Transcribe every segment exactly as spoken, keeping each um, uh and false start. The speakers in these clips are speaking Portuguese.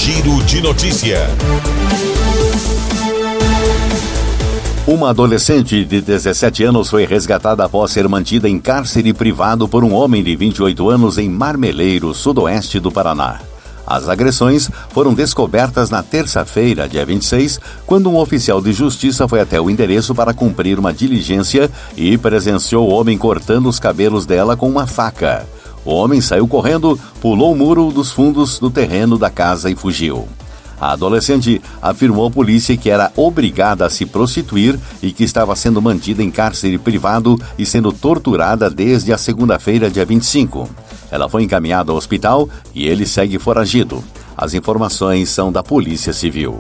Giro de Notícia. Uma adolescente de dezessete anos foi resgatada após ser mantida em cárcere privado por um homem de vinte e oito anos em Marmeleiro, sudoeste do Paraná. As agressões foram descobertas na terça-feira, dia vinte e seis, quando um oficial de justiça foi até o endereço para cumprir uma diligência e presenciou o homem cortando os cabelos dela com uma faca. O homem saiu correndo, pulou o muro dos fundos do terreno da casa e fugiu. A adolescente afirmou à polícia que era obrigada a se prostituir e que estava sendo mantida em cárcere privado e sendo torturada desde a segunda-feira, dia vinte e cinco. Ela foi encaminhada ao hospital e ele segue foragido. As informações são da Polícia Civil.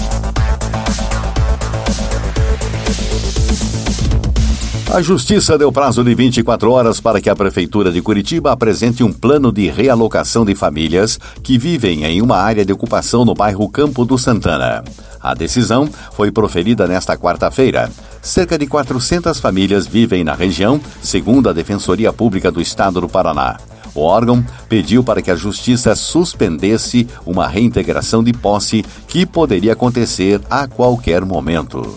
A Justiça deu prazo de vinte e quatro horas para que a Prefeitura de Curitiba apresente um plano de realocação de famílias que vivem em uma área de ocupação no bairro Campo do Santana. A decisão foi proferida nesta quarta-feira. Cerca de quatrocentas famílias vivem na região, segundo a Defensoria Pública do Estado do Paraná. O órgão pediu para que a Justiça suspendesse uma reintegração de posse que poderia acontecer a qualquer momento.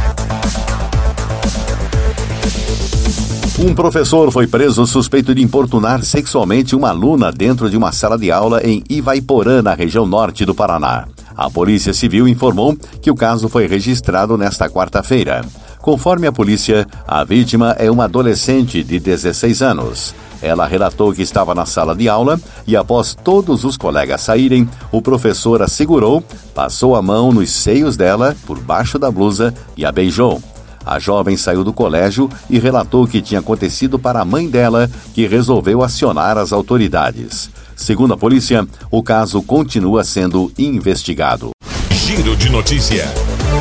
Um professor foi preso suspeito de importunar sexualmente uma aluna dentro de uma sala de aula em Ivaiporã, na região norte do Paraná. A Polícia Civil informou que o caso foi registrado nesta quarta-feira. Conforme a polícia, a vítima é uma adolescente de dezesseis anos. Ela relatou que estava na sala de aula e, após todos os colegas saírem, o professor a segurou, passou a mão nos seios dela, por baixo da blusa, e a beijou. A jovem saiu do colégio e relatou que tinha acontecido para a mãe dela, que resolveu acionar as autoridades. Segundo a polícia, o caso continua sendo investigado. Giro de Notícia.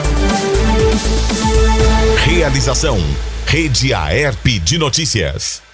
Realização: Rede Aerp de Notícias.